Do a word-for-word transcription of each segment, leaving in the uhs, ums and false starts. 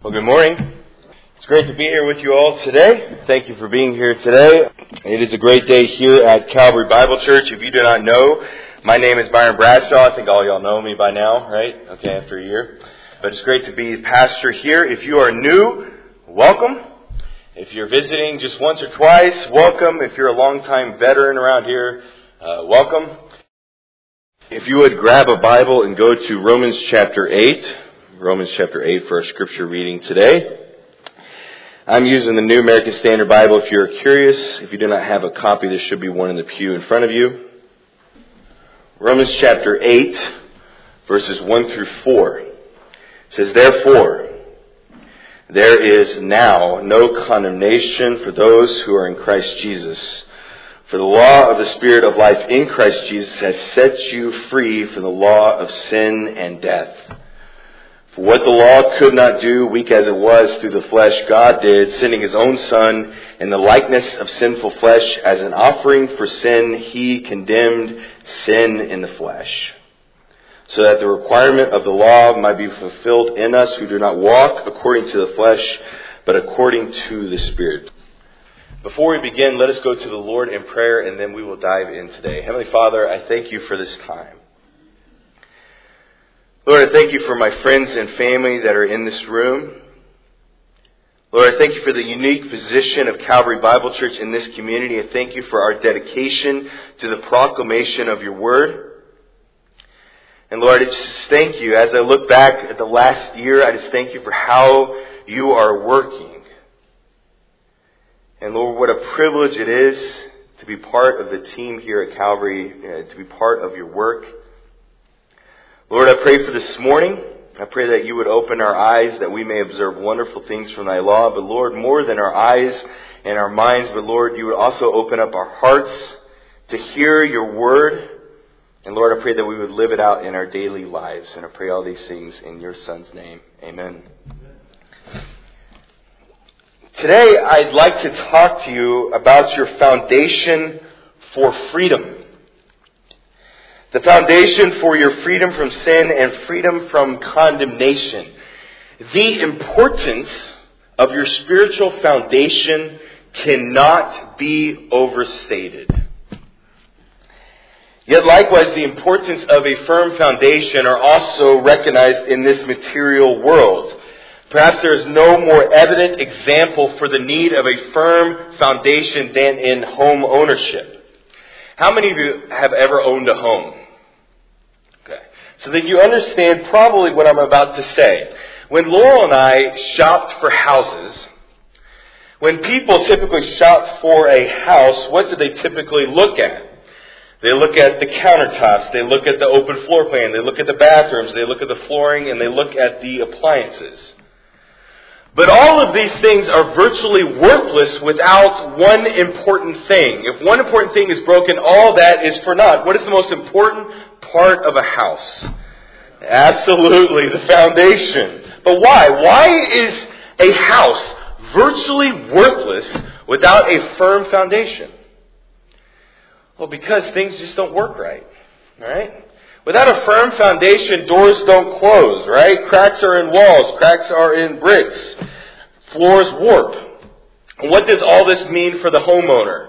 Well, good morning. It's great to be here with you all today. Thank you for being here today. It is a great day here at Calvary Bible Church. If you do not know, my name is Byron Bradshaw. I think all y'all know me by now, right? Okay, after a year. But it's great to be pastor here. If you are new, welcome. If you're visiting just once or twice, welcome. If you're a longtime veteran around here, uh, welcome. If you would grab a Bible and go to Romans chapter eight. Romans chapter eight for our scripture reading today. I'm using the New American Standard Bible. If you're curious, if you do not have a copy, there should be one in the pew in front of you. Romans chapter eight, verses one through four. It says, "Therefore, there is now no condemnation for those who are in Christ Jesus. For the law of the Spirit of life in Christ Jesus has set you free from the law of sin and death. For what the law could not do, weak as it was through the flesh, God did, sending His own Son in the likeness of sinful flesh as an offering for sin. He condemned sin in the flesh, so that the requirement of the law might be fulfilled in us who do not walk according to the flesh, but according to the Spirit." Before we begin, let us go to the Lord in prayer, and then we will dive in today. Heavenly Father, I thank you for this time. Lord, I thank you for my friends and family that are in this room. Lord, I thank you for the unique position of Calvary Bible Church in this community. I thank you for our dedication to the proclamation of your word. And Lord, I just thank you. As I look back at the last year, I just thank you for how you are working. And Lord, what a privilege it is to be part of the team here at Calvary, uh, to be part of your work. Lord, I pray for this morning. I pray that you would open our eyes that we may observe wonderful things from thy law. But Lord, more than our eyes and our minds, but Lord, you would also open up our hearts to hear your word. And Lord, I pray that we would live it out in our daily lives. And I pray all these things in your Son's name. Amen. Today, I'd like to talk to you about your foundation for freedom. The foundation for your freedom from sin and freedom from condemnation. The importance of your spiritual foundation cannot be overstated. Yet likewise, the importance of a firm foundation are also recognized in this material world. Perhaps there is no more evident example for the need of a firm foundation than in home ownership. How many of you have ever owned a home? Okay. So that you understand probably what I'm about to say. When Laurel and I shopped for houses, when people typically shop for a house, what do they typically look at? They look at the countertops, they look at the open floor plan, they look at the bathrooms, they look at the flooring, and they look at the appliances. But all of these things are virtually worthless without one important thing. If one important thing is broken, all that is for naught. What is the most important part of a house? Absolutely, the foundation. But why? Why is a house virtually worthless without a firm foundation? Well, because things just don't work right. All right? Without a firm foundation, doors don't close, right? Cracks are in walls. Cracks are in bricks. Floors warp. And what does all this mean for the homeowner?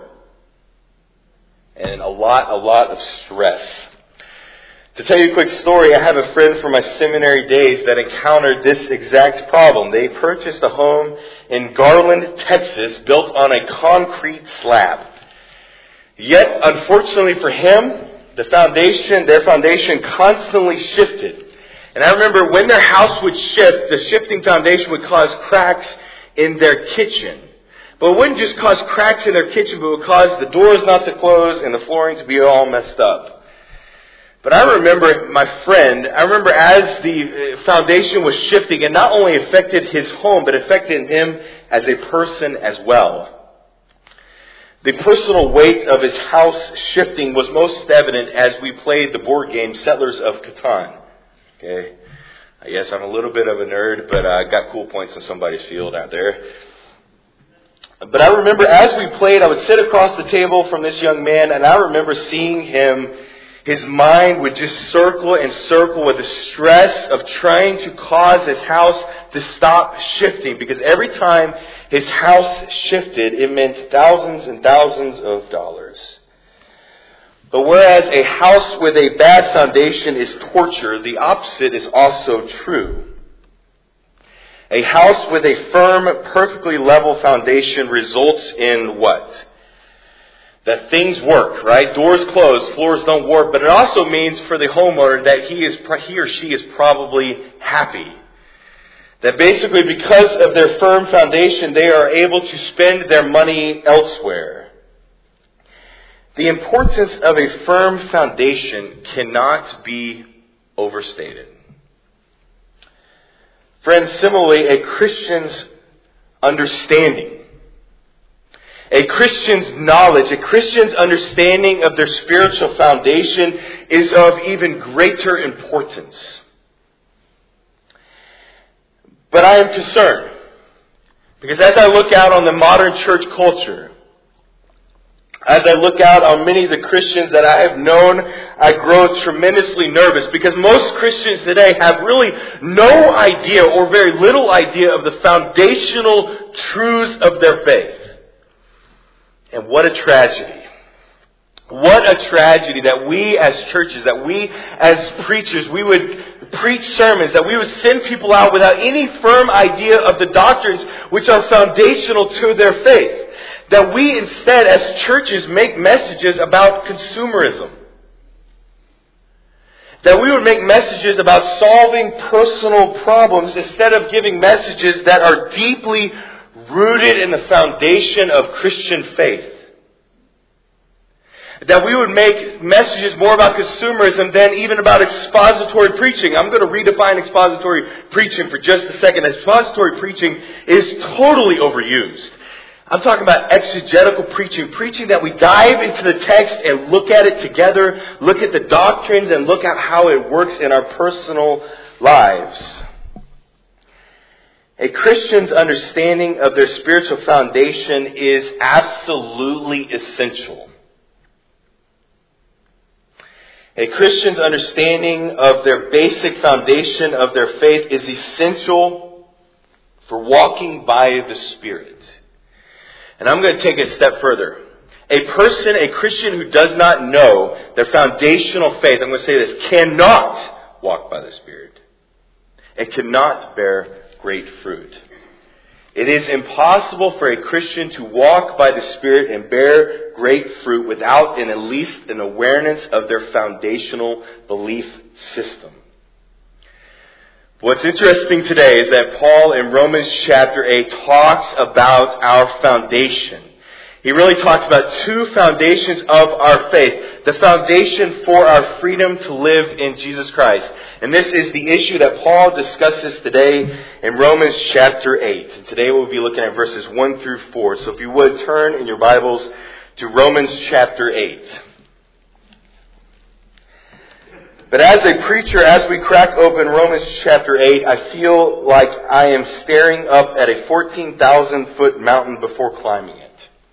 And a lot, a lot of stress. To tell you a quick story, I have a friend from my seminary days that encountered this exact problem. They purchased a home in Garland, Texas, built on a concrete slab. Yet, unfortunately for him, the foundation, their foundation constantly shifted. And I remember when their house would shift, the shifting foundation would cause cracks in their kitchen. But it wouldn't just cause cracks in their kitchen, but it would cause the doors not to close and the flooring to be all messed up. But I remember my friend, I remember as the foundation was shifting, it not only affected his home, but affected him as a person as well. The personal weight of his house shifting was most evident as we played the board game Settlers of Catan. Okay, I guess I'm a little bit of a nerd, but I got cool points in somebody's field out there. But I remember as we played, I would sit across the table from this young man, and I remember seeing him, his mind would just circle and circle with the stress of trying to cause his house to stop shifting. Because every time his house shifted, it meant thousands and thousands of dollars. But whereas a house with a bad foundation is torture, the opposite is also true. A house with a firm, perfectly level foundation results in what? That things work, right? Doors close, floors don't work. But it also means for the homeowner that he is he or she is probably happy. That basically because of their firm foundation, they are able to spend their money elsewhere. The importance of a firm foundation cannot be overstated. Friends, similarly, a Christian's understanding, a Christian's knowledge, a Christian's understanding of their spiritual foundation is of even greater importance. But I am concerned, because as I look out on the modern church culture, as I look out on many of the Christians that I have known, I grow tremendously nervous because most Christians today have really no idea or very little idea of the foundational truths of their faith. And what a tragedy. What a tragedy that we as churches, that we as preachers, we would preach sermons, that we would send people out without any firm idea of the doctrines which are foundational to their faith. That we instead as churches make messages about consumerism. That we would make messages about solving personal problems instead of giving messages that are deeply rooted in the foundation of Christian faith. That we would make messages more about consumerism than even about expository preaching. I'm going to redefine expository preaching for just a second. Expository preaching is totally overused. I'm talking about exegetical preaching, preaching that we dive into the text and look at it together, look at the doctrines and look at how it works in our personal lives. A Christian's understanding of their spiritual foundation is absolutely essential. A Christian's understanding of their basic foundation of their faith is essential for walking by the Spirit. And I'm going to take it a step further. A person, a Christian who does not know their foundational faith, I'm going to say this, cannot walk by the Spirit. It cannot bear great fruit. It is impossible for a Christian to walk by the Spirit and bear great fruit without in at least an awareness of their foundational belief system. What's interesting today is that Paul in Romans chapter eight talks about our foundation. He really talks about two foundations of our faith. The foundation for our freedom to live in Jesus Christ. And this is the issue that Paul discusses today in Romans chapter eight. And today we'll be looking at verses one through four. So if you would turn in your Bibles to Romans chapter eight. But as a preacher, as we crack open Romans chapter eight, I feel like I am staring up at a fourteen thousand foot mountain before climbing it.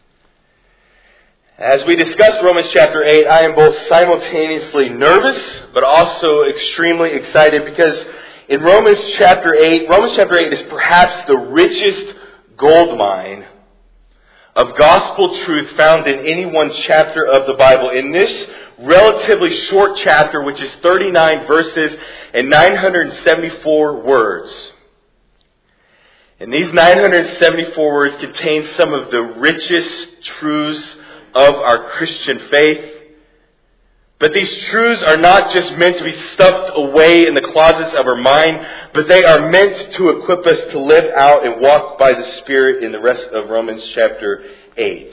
As we discuss Romans chapter eight, I am both simultaneously nervous, but also extremely excited because in Romans chapter eight, Romans chapter eight is perhaps the richest gold mine of gospel truth found in any one chapter of the Bible. In this relatively short chapter, which is thirty-nine verses and nine hundred seventy-four words. And these nine hundred seventy-four words contain some of the richest truths of our Christian faith. But these truths are not just meant to be stuffed away in the closets of our mind, but they are meant to equip us to live out and walk by the Spirit in the rest of Romans chapter eight.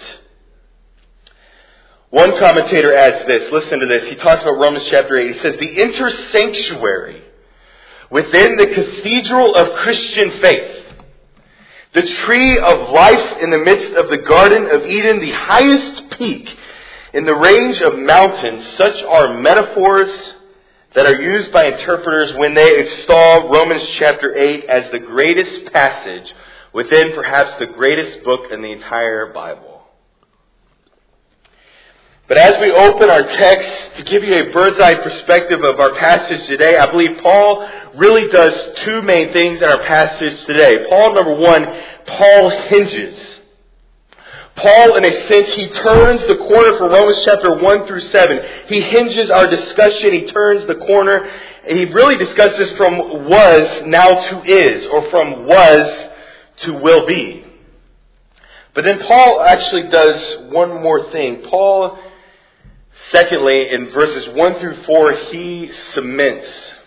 One commentator adds this. Listen to this. He talks about Romans chapter eight. He says, the inner sanctuary within the cathedral of Christian faith, the tree of life in the midst of the Garden of Eden, the highest peak in the range of mountains, such are metaphors that are used by interpreters when they extol Romans chapter eight as the greatest passage within perhaps the greatest book in the entire Bible. But as we open our text, to give you a bird's eye perspective of our passage today, I believe Paul really does two main things in our passage today. Paul, number one, Paul hinges. Paul, in a sense, he turns the corner from Romans chapter one through seven. He hinges our discussion. He turns the corner. He really discusses from was now to is, or from was to will be. But then Paul actually does one more thing. Paul, secondly, in verses one through four, he cements.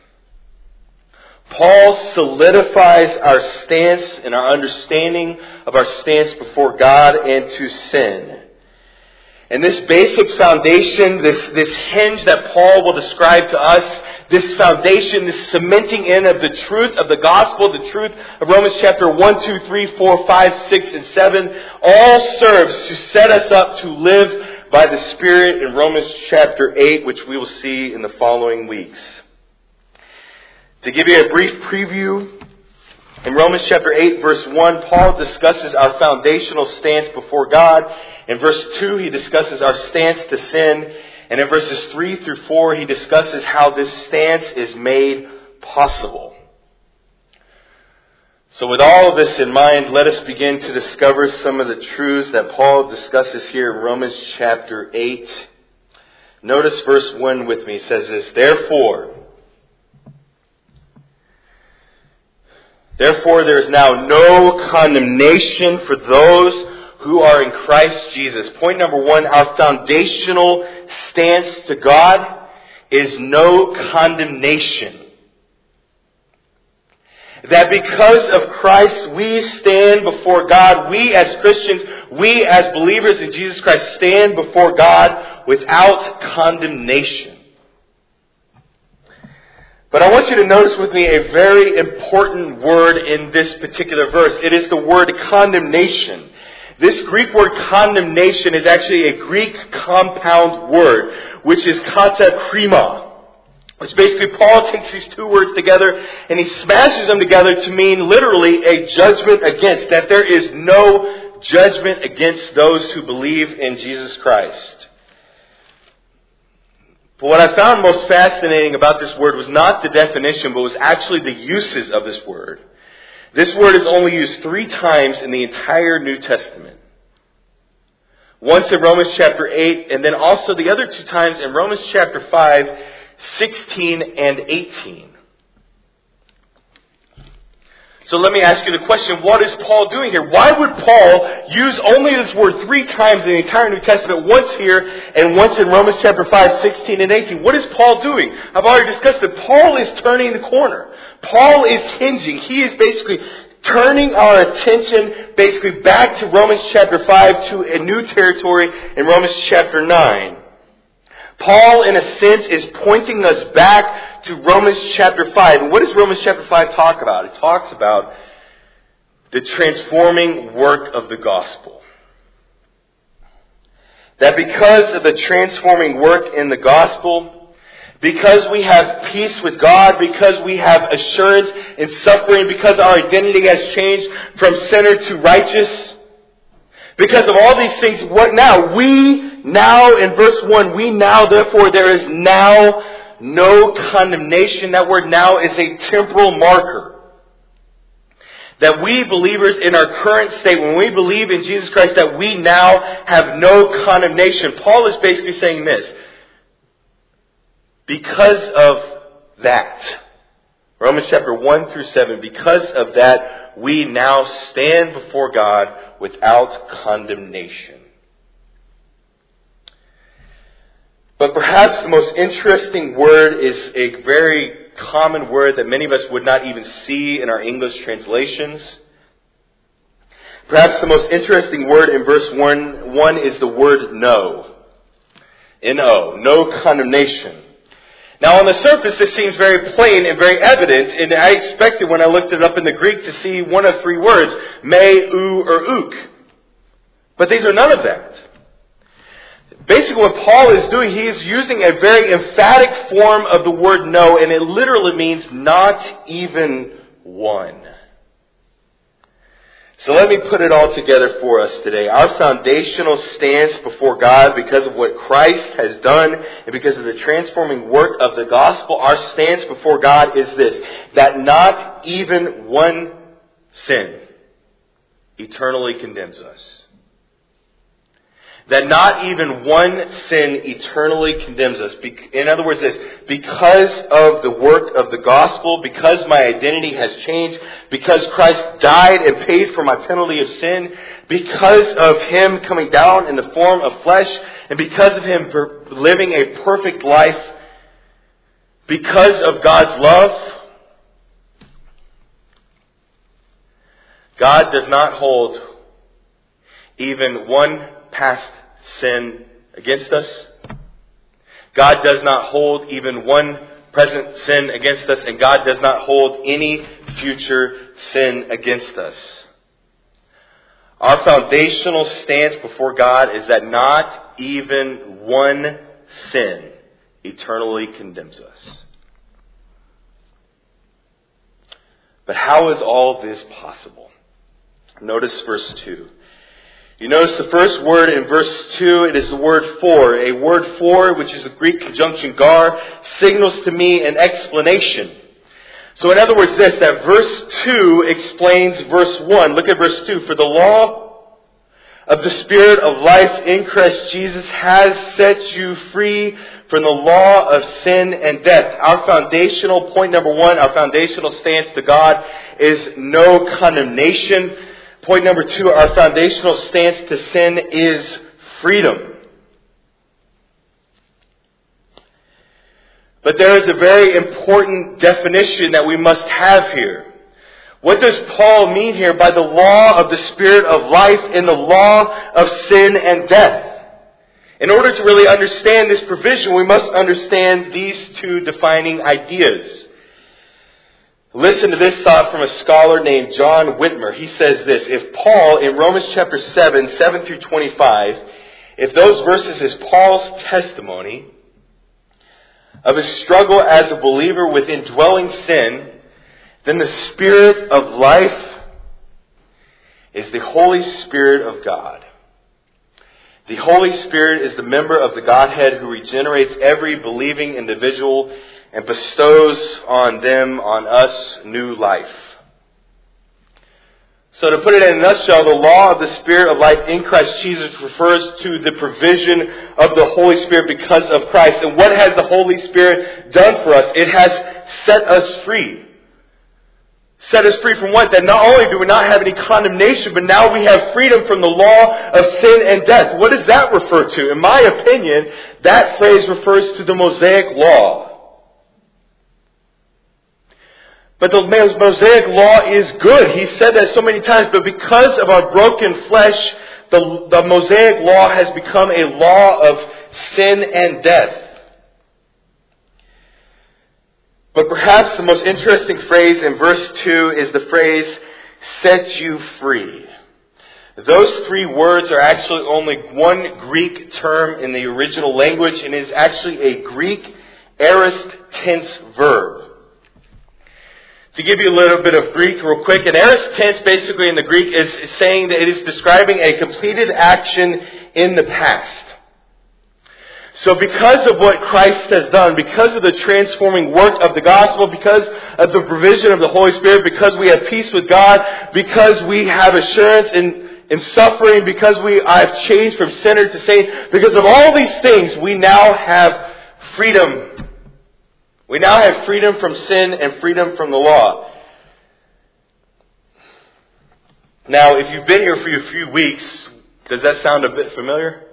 Paul solidifies our stance and our understanding of our stance before God and to sin. And this basic foundation, this, this hinge that Paul will describe to us, this foundation, this cementing in of the truth of the gospel, the truth of Romans chapter one, two, three, four, five, six, and seven, all serves to set us up to live by the Spirit in Romans chapter eight, which we will see in the following weeks. To give you a brief preview, in Romans chapter eight, verse one, Paul discusses our foundational stance before God. In verse two, he discusses our stance to sin. And in verses three through four, he discusses how this stance is made possible. So with all of this in mind, let us begin to discover some of the truths that Paul discusses here in Romans chapter eight. Notice verse one with me. It says this, Therefore, Therefore there is now no condemnation for those who are in Christ Jesus. Point number one, our foundational stance to God is no condemnation. That because of Christ, we stand before God. We as Christians, we as believers in Jesus Christ stand before God without condemnation. But I want you to notice with me a very important word in this particular verse. It is the word condemnation. This Greek word condemnation is actually a Greek compound word, which is katakrima. Which basically Paul takes these two words together and he smashes them together to mean literally a judgment against. That there is no judgment against those who believe in Jesus Christ. But what I found most fascinating about this word was not the definition, but was actually the uses of this word. This word is only used three times in the entire New Testament. Once in Romans chapter eight, and then also the other two times in Romans chapter five, sixteen and eighteen. So let me ask you the question, what is Paul doing here? Why would Paul use only this word three times in the entire New Testament, once here and once in Romans chapter five, sixteen and eighteen? What is Paul doing? I've already discussed it. Paul is turning the corner. Paul is hinging. He is basically turning our attention basically back to Romans chapter five to a new territory in Romans chapter nine. Paul, in a sense, is pointing us back to Romans chapter five. And what does Romans chapter five talk about? It talks about the transforming work of the gospel. That because of the transforming work in the gospel, because we have peace with God, because we have assurance in suffering, because our identity has changed from sinner to righteous, because of all these things, what now? We now, in verse one, we now, therefore, there is now no condemnation. That word now is a temporal marker. That we believers in our current state, when we believe in Jesus Christ, that we now have no condemnation. Paul is basically saying this. Because of that, Romans chapter one through seven, because of that, we now stand before God without condemnation. But perhaps the most interesting word is a very common word that many of us would not even see in our English translations. Perhaps the most interesting word in verse one, one is the word no. N O. No condemnation. Now on the surface this seems very plain and very evident, and I expected when I looked it up in the Greek to see one of three words, me, u, or uk. But these are none of that. Basically what Paul is doing, he is using a very emphatic form of the word no, and it literally means not even one. So let me put it all together for us today. Our foundational stance before God, because of what Christ has done and because of the transforming work of the gospel, our stance before God is this: that not even one sin eternally condemns us. That not even one sin eternally condemns us. In other words, this: because of the work of the gospel, because my identity has changed, because Christ died and paid for my penalty of sin, because of Him coming down in the form of flesh, and because of Him living a perfect life, because of God's love, God does not hold even one past sin against us. God does not hold even one present sin against us, and God does not hold any future sin against us. Our foundational stance before God is that not even one sin eternally condemns us. But how is all this possible? Notice verse two. You notice the first word in verse two, it is the word for. A word for, which is the Greek conjunction gar, signals to me an explanation. So in other words this, that verse two explains verse one. Look at verse two. For the law of the Spirit of life in Christ Jesus has set you free from the law of sin and death. Our foundational point number one, our foundational stance to God is no condemnation. Point number two, our foundational stance to sin is freedom. But there is a very important definition that we must have here. What does Paul mean here by the law of the Spirit of life in the law of sin and death? In order to really understand this provision, we must understand these two defining ideas. Listen to this thought from a scholar named John Whitmer. He says this: if Paul, in Romans chapter seven, seven through twenty-five, if those verses is Paul's testimony of his struggle as a believer with indwelling sin, then the Spirit of life is the Holy Spirit of God. The Holy Spirit is the member of the Godhead who regenerates every believing individual and bestows on them, on us, new life. So to put it in a nutshell, the law of the Spirit of life in Christ Jesus refers to the provision of the Holy Spirit because of Christ. And what has the Holy Spirit done for us? It has set us free. Set us free from what? That not only do we not have any condemnation, but now we have freedom from the law of sin and death. What does that refer to? In my opinion, that phrase refers to the Mosaic Law. But the Mosaic Law is good. He said that so many times. But because of our broken flesh, the, the Mosaic Law has become a law of sin and death. But perhaps the most interesting phrase in verse two is the phrase, set you free. Those three words are actually only one Greek term in the original language, and it is actually a Greek aorist tense verb. To give you a little bit of Greek real quick, an aorist tense basically in the Greek is saying that it is describing a completed action in the past. So because of what Christ has done, because of the transforming work of the gospel, because of the provision of the Holy Spirit, because we have peace with God, because we have assurance in, in suffering, because we have changed from sinner to saint, because of all these things, we now have freedom. We now have freedom from sin and freedom from the law. Now, if you've been here for a few weeks, does that sound a bit familiar?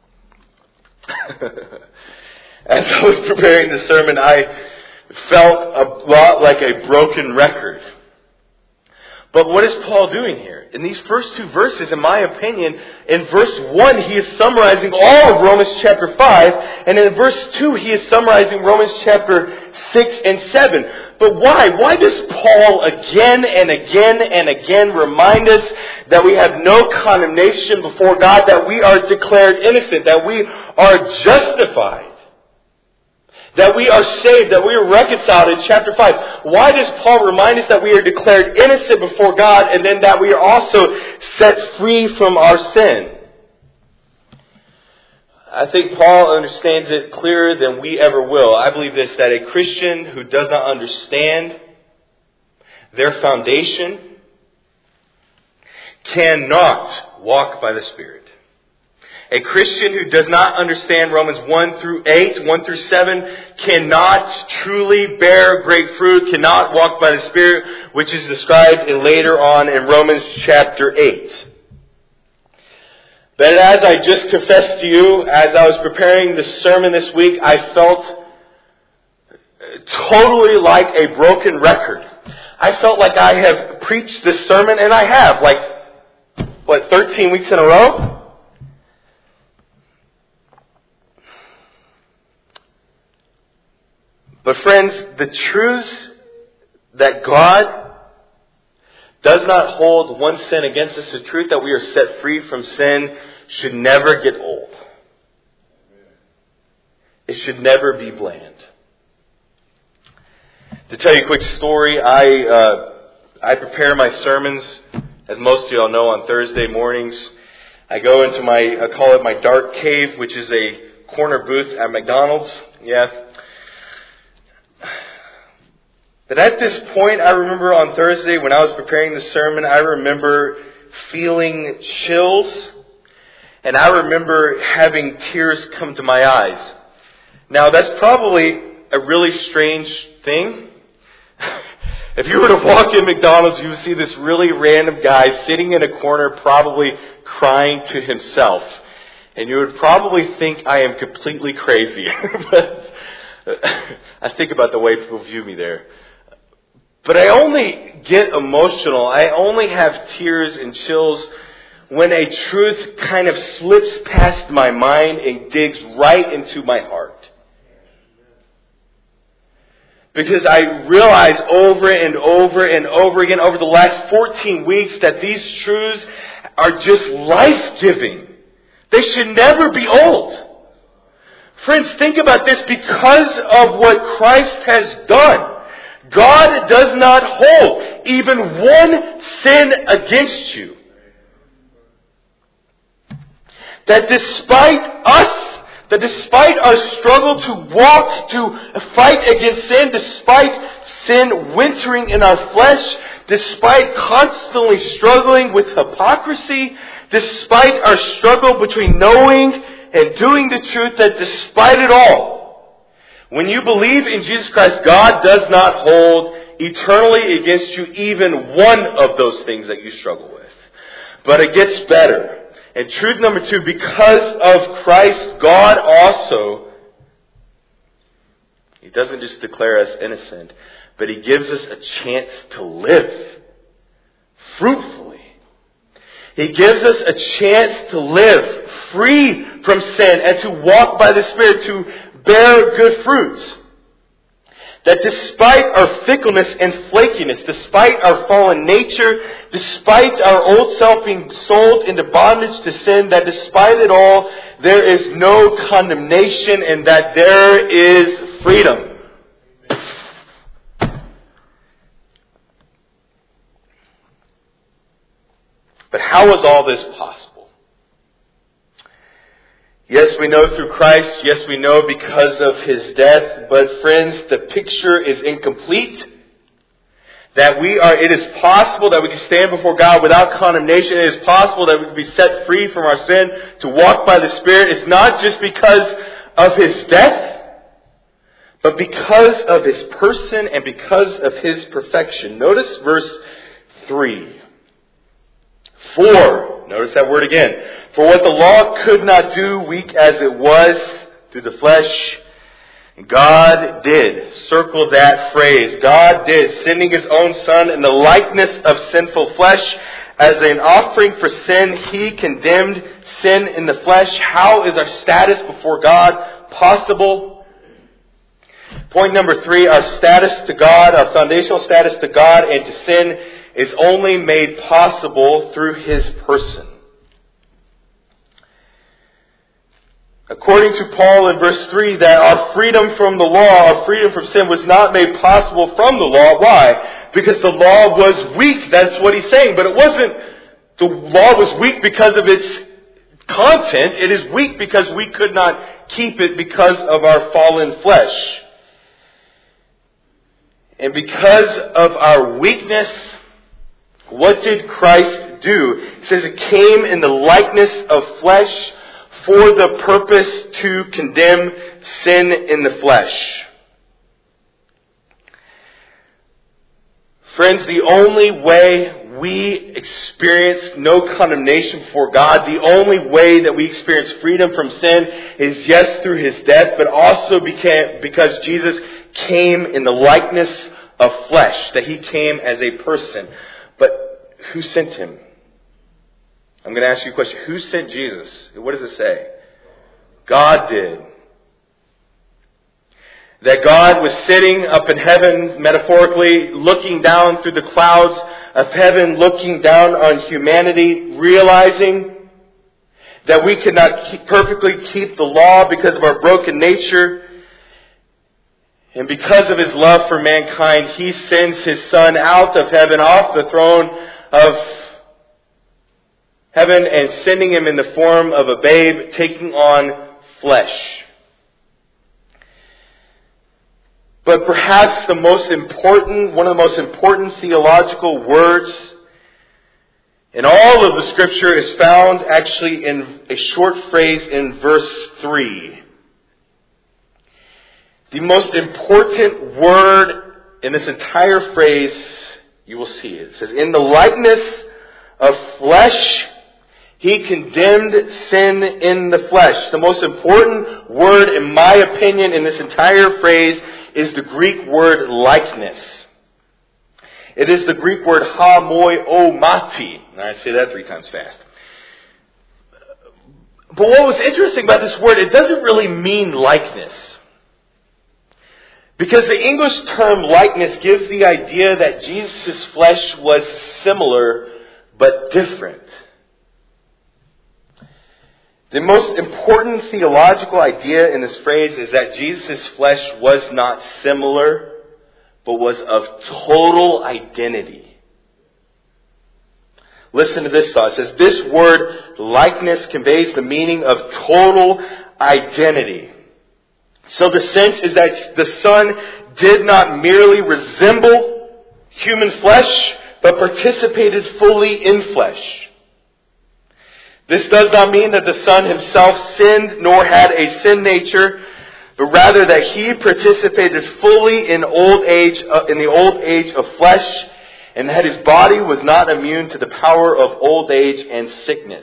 As I was preparing the sermon, I felt a lot like a broken record. But what is Paul doing here? In these first two verses, in my opinion, in verse one, he is summarizing all of Romans chapter five, and in verse two, he is summarizing Romans chapter six and seven. But why? Why does Paul again and again and again remind us that we have no condemnation before God, that we are declared innocent, that we are justified? that we are saved, that we are reconciled in chapter five. Why does Paul remind us that we are declared innocent before God and then that we are also set free from our sin? I think Paul understands it clearer than we ever will. I believe this, that a Christian who does not understand their foundation cannot walk by the Spirit. A Christian who does not understand Romans one through eight, one through seven, cannot truly bear great fruit, cannot walk by the Spirit, which is described in later on in Romans chapter eight. But as I just confessed to you, as I was preparing this sermon this week, I felt totally like a broken record. I felt like I have preached this sermon, and I have, like, what, thirteen weeks in a row? But friends, the truths that God does not hold one sin against us, the truth that we are set free from sin, should never get old. It should never be bland. To tell you a quick story, I uh, I prepare my sermons, as most of y'all know, on Thursday mornings. I go into my, I call it my dark cave, which is a corner booth at McDonald's. Yeah. But at this point, I remember on Thursday when I was preparing the sermon, I remember feeling chills, and I remember having tears come to my eyes. Now, that's probably a really strange thing. If you were to walk in McDonald's, you would see this really random guy sitting in a corner, probably crying to himself. And you would probably think I am completely crazy. But I think about the way people view me there. But I only get emotional, I only have tears and chills when a truth kind of slips past my mind and digs right into my heart. Because I realize over and over and over again over the last fourteen weeks that these truths are just life-giving. They should never be old. Friends, think about this. Because of what Christ has done, God does not hold even one sin against you. That despite us, that despite our struggle to walk, to fight against sin, despite sin wintering in our flesh, despite constantly struggling with hypocrisy, despite our struggle between knowing and doing the truth, that despite it all, when you believe in Jesus Christ, God does not hold eternally against you even one of those things that you struggle with. But it gets better. And truth number two, because of Christ, God also, He doesn't just declare us innocent, but He gives us a chance to live fruitfully. He gives us a chance to live free from sin and to walk by the Spirit, to bear good fruits. That despite our fickleness and flakiness, despite our fallen nature, despite our old self being sold into bondage to sin, that despite it all, there is no condemnation and that there is freedom. But how is all this possible? Yes, we know through Christ. Yes, we know because of His death. But friends, the picture is incomplete. That we are, it is possible that we can stand before God without condemnation. It is possible that we can be set free from our sin, to walk by the Spirit. It's not just because of His death, but because of His person and because of His perfection. Notice verse three. For, notice that word again. For what the law could not do, weak as it was through the flesh, God did. Circle that phrase. God did, sending His own Son in the likeness of sinful flesh. As an offering for sin, He condemned sin in the flesh. How is our status before God possible? Point number three, our status to God, our foundational status to God and to sin is only made possible through His person. According to Paul in verse three, that our freedom from the law, our freedom from sin was not made possible from the law. Why? Because the law was weak. That's what he's saying. But it wasn't, the law was weak because of its content. It is weak because we could not keep it because of our fallen flesh. And because of our weakness, what did Christ do? It says it came in the likeness of flesh for the purpose to condemn sin in the flesh. Friends, the only way we experience no condemnation before God, the only way that we experience freedom from sin is, yes, through His death, but also because Jesus came in the likeness of flesh, that He came as a person. But who sent Him? I'm going to ask you a question. Who sent Jesus? What does it say? God did. That God was sitting up in heaven, metaphorically, looking down through the clouds of heaven, looking down on humanity, realizing that we could not keep, perfectly keep the law because of our broken nature. And because of His love for mankind, He sends His Son out of heaven, off the throne of heaven, and sending Him in the form of a babe, taking on flesh. But perhaps the most important, one of the most important theological words in all of the Scripture is found actually in a short phrase in verse three. The most important word in this entire phrase, you will see it. It says, in the likeness of flesh, He condemned sin in the flesh. The most important word, in my opinion, in this entire phrase is the Greek word likeness. It is the Greek word hamoiomati. And I say that three times fast. But what was interesting about this word, it doesn't really mean likeness. Because the English term likeness gives the idea that Jesus' flesh was similar but different. The most important theological idea in this phrase is that Jesus' flesh was not similar, but was of total identity. Listen to this thought. It says, this word likeness conveys the meaning of total identity. So the sense is that the Son did not merely resemble human flesh, but participated fully in flesh. This does not mean that the Son Himself sinned nor had a sin nature, but rather that He participated fully in old age, uh, in the old age of flesh, and that His body was not immune to the power of old age and sickness.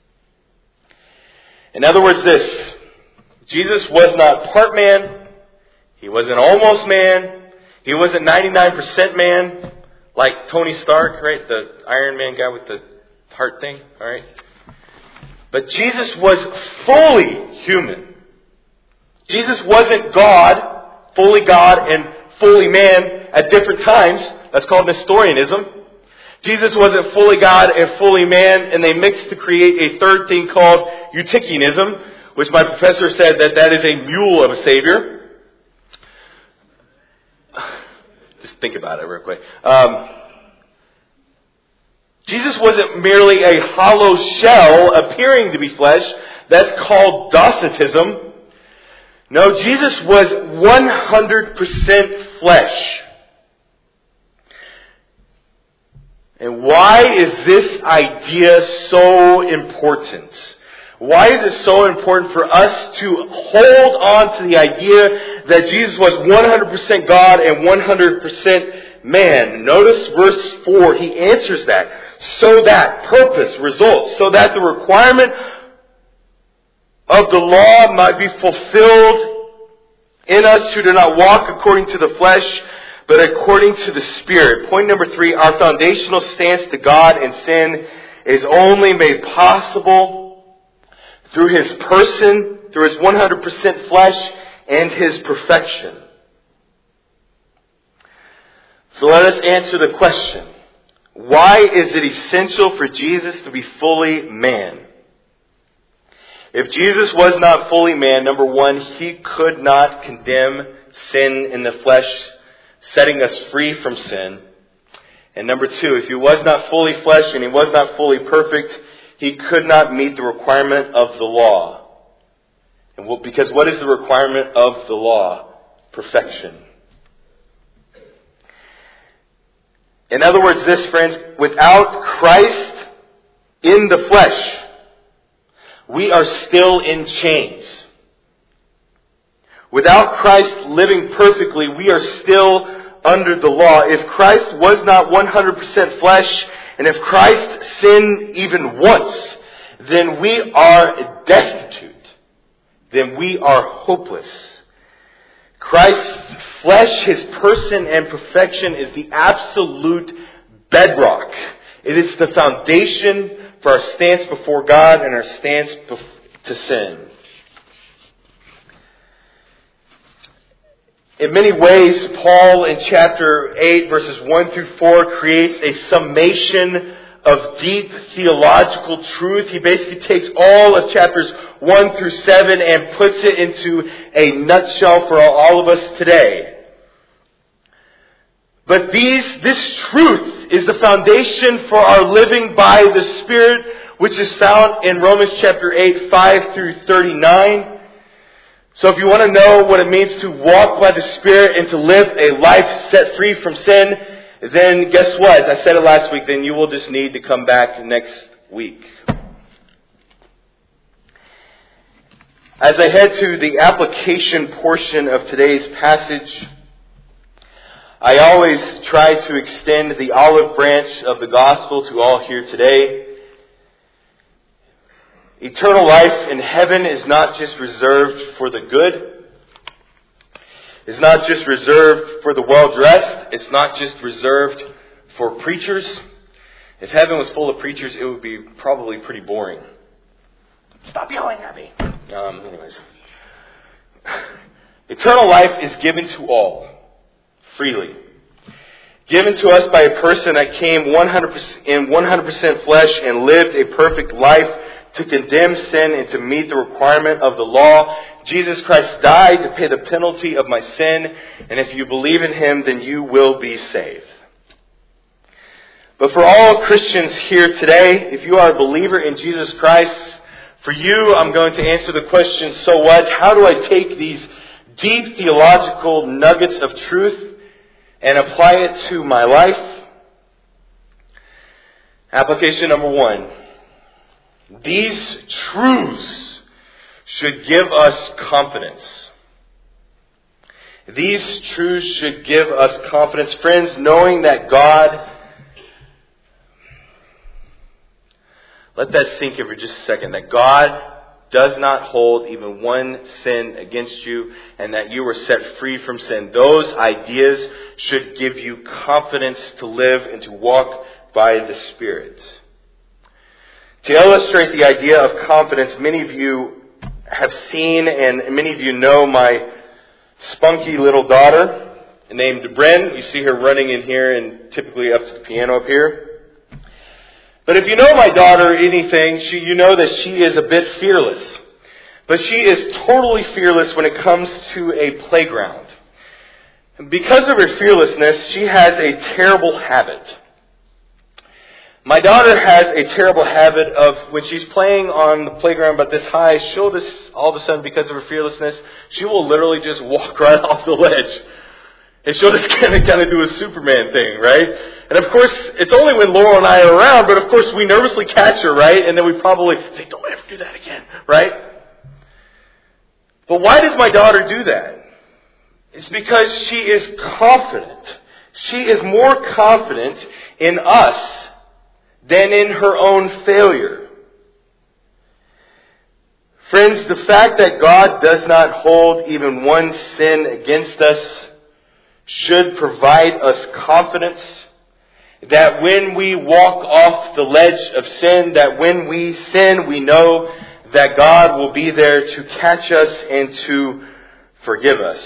In other words, this: Jesus was not part man. He wasn't almost man. He wasn't ninety-nine percent man, like Tony Stark, right? The Iron Man guy with the heart thing, all right? But Jesus was fully human. Jesus wasn't God, fully God and fully man at different times. That's called Nestorianism. Jesus wasn't fully God and fully man, and they mixed to create a third thing called Eutychianism, which my professor said that that is a mule of a Savior. Just think about it real quick. Um, Jesus wasn't merely a hollow shell appearing to be flesh. That's called Docetism. No, Jesus was one hundred percent flesh. And why is this idea so important? Why is it so important for us to hold on to the idea that Jesus was one hundred percent God and one hundred percent man? Notice verse four. He answers that. So that, purpose, results, so that the requirement of the law might be fulfilled in us who do not walk according to the flesh, but according to the Spirit. Point number three, our foundational stance to God and sin is only made possible through His person, through His one hundred percent flesh, and His perfection. So let us answer the question. Why is it essential for Jesus to be fully man? If Jesus was not fully man, number one, he could not condemn sin in the flesh, setting us free from sin. And number two, if he was not fully flesh and he was not fully perfect, he could not meet the requirement of the law. And well, because what is the requirement of the law? Perfection. In other words, this, friends, without Christ in the flesh, we are still in chains. Without Christ living perfectly, we are still under the law. If Christ was not one hundred percent flesh, and if Christ sinned even once, then we are destitute. Then we are hopeless. Christ's flesh, his person and perfection is the absolute bedrock. It is the foundation for our stance before God and our stance to sin. In many ways, Paul in chapter eight, verses one through four, creates a summation of deep theological truth. He basically takes all of chapters one through seven and puts it into a nutshell for all of us today. But these, this truth is the foundation for our living by the Spirit, which is found in Romans chapter eight, five through thirty-nine. So if you want to know what it means to walk by the Spirit and to live a life set free from sin, then guess what? I said it last week, then you will just need to come back next week. As I head to the application portion of today's passage, I always try to extend the olive branch of the gospel to all here today. Eternal life in heaven is not just reserved for the good. It's not just reserved for the well-dressed. It's not just reserved for preachers. If heaven was full of preachers, it would be probably pretty boring. Stop yelling at me. Um, anyways. Eternal life is given to all, freely. Given to us by a person that came one hundred percent in one hundred percent flesh and lived a perfect life to condemn sin and to meet the requirement of the law. Jesus Christ died to pay the penalty of my sin, and if you believe in Him, then you will be saved. But for all Christians here today, if you are a believer in Jesus Christ, for you, I'm going to answer the question, so what? How do I take these deep theological nuggets of truth and apply it to my life? Application number one. These truths should give us confidence. These truths should give us confidence. Friends, knowing that God... Let that sink in for just a second. That God does not hold even one sin against you, and that you are set free from sin. Those ideas should give you confidence to live and to walk by the Spirit. To illustrate the idea of confidence, many of you have seen and many of you know my spunky little daughter named Bryn. You see her running in here and typically up to the piano up here. But if you know my daughter anything, she, you know that she is a bit fearless. But she is totally fearless when it comes to a playground. And because of her fearlessness, she has a terrible habit. My daughter has a terrible habit of when she's playing on the playground about this high, she'll just, all of a sudden, because of her fearlessness, she will literally just walk right off the ledge. And she'll just kind of, kind of do a Superman thing, right? And of course, it's only when Laurel and I are around, but of course we nervously catch her, right? And then we probably say, don't ever do that again, right? But why does my daughter do that? It's because she is confident. She is more confident in us than in her own failure. Friends, the fact that God does not hold even one sin against us should provide us confidence that when we walk off the ledge of sin, that when we sin, we know that God will be there to catch us and to forgive us.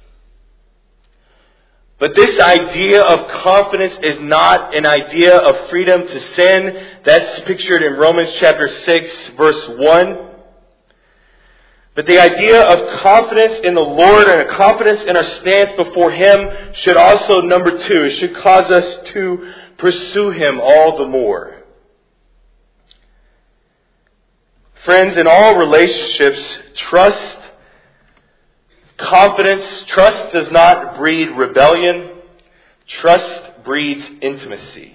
But this idea of confidence is not an idea of freedom to sin. That's pictured in Romans chapter six, verse one. But the idea of confidence in the Lord and a confidence in our stance before Him should also, number two, it should cause us to pursue Him all the more. Friends, in all relationships, trust, confidence, trust does not breed rebellion. Trust breeds intimacy.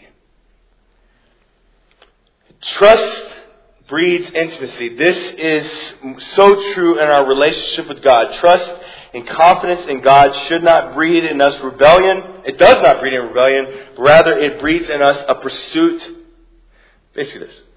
Trust breeds intimacy. This is so true in our relationship with God. Trust and confidence in God should not breed in us rebellion. It does not breed in rebellion. Rather, it breeds in us a pursuit. Basically this.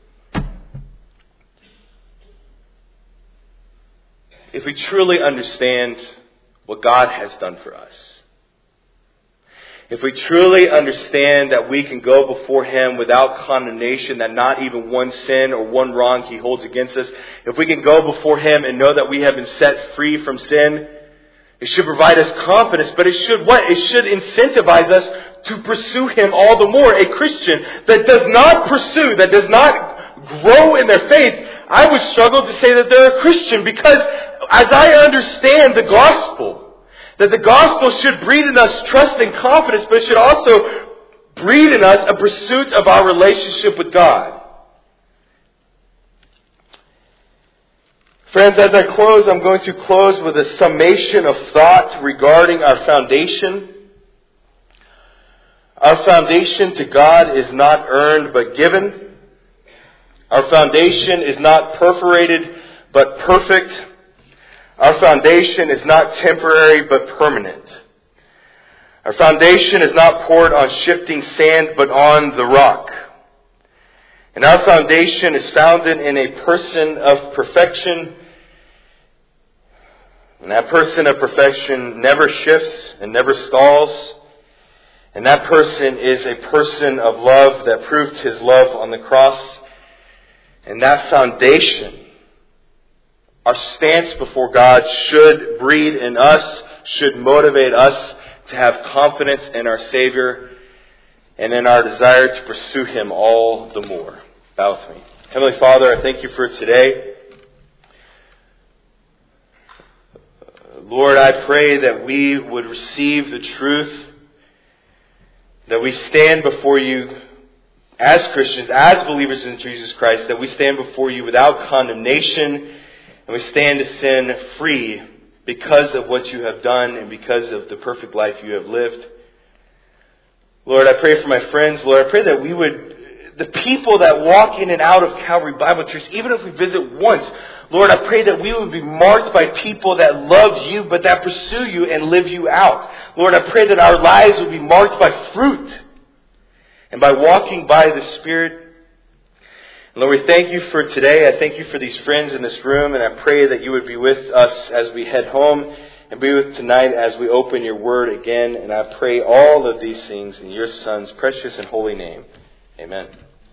If we truly understand what God has done for us, if we truly understand that we can go before Him without condemnation, that not even one sin or one wrong He holds against us, if we can go before Him and know that we have been set free from sin, it should provide us confidence, but it should what? It should incentivize us to pursue Him all the more. A Christian that does not pursue, that does not grow in their faith, I would struggle to say that they're a Christian, because as I understand the gospel, that the gospel should breed in us trust and confidence, but it should also breed in us a pursuit of our relationship with God. Friends, as I close, I'm going to close with a summation of thought regarding our foundation. Our foundation to God is not earned but given. Our foundation is not perforated but perfect. Our foundation is not temporary but permanent. Our foundation is not poured on shifting sand but on the rock. And our foundation is founded in a person of perfection. And that person of perfection never shifts and never stalls. And that person is a person of love that proved His love on the cross. And that foundation, our stance before God, should breed in us, should motivate us to have confidence in our Savior and in our desire to pursue Him all the more. Bow with me. Heavenly Father, I thank You for today. Lord, I pray that we would receive the truth, that we stand before You as Christians, as believers in Jesus Christ, that we stand before You without condemnation, and we stand to sin free because of what You have done and because of the perfect life You have lived. Lord, I pray for my friends. Lord, I pray that we would, the people that walk in and out of Calvary Bible Church, even if we visit once, Lord, I pray that we would be marked by people that love You, but that pursue You and live You out. Lord, I pray that our lives would be marked by fruit and by walking by the Spirit. And Lord, we thank You for today. I thank You for these friends in this room, and I pray that You would be with us as we head home and be with tonight as we open Your Word again. And I pray all of these things in Your Son's precious and holy name. Amen.